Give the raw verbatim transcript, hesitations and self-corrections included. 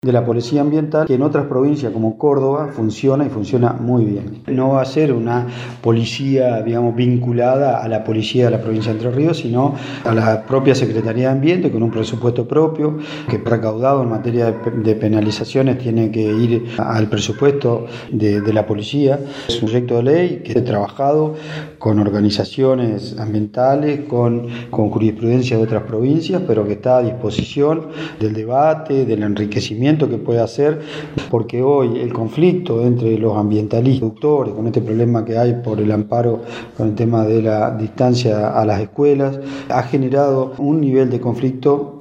de la Policía Ambiental, que en otras provincias como Córdoba funciona y funciona muy bien. No va a ser una policía, digamos, vinculada a la policía de la provincia de Entre Ríos, sino a la propia Secretaría de Ambiente, con un presupuesto propio, que recaudado en materia de, de penalizaciones tiene que ir al presupuesto de, de la policía. Es un proyecto de ley que he trabajado con organizaciones ambientales, con, con jurisprudencia de otras provincias, pero que está a disposición del debate, del enriquecimiento que puede hacer, porque hoy el conflicto entre los ambientalistas y productores, con este problema que hay por el amparo con el tema de la distancia a las escuelas, ha generado un nivel de conflicto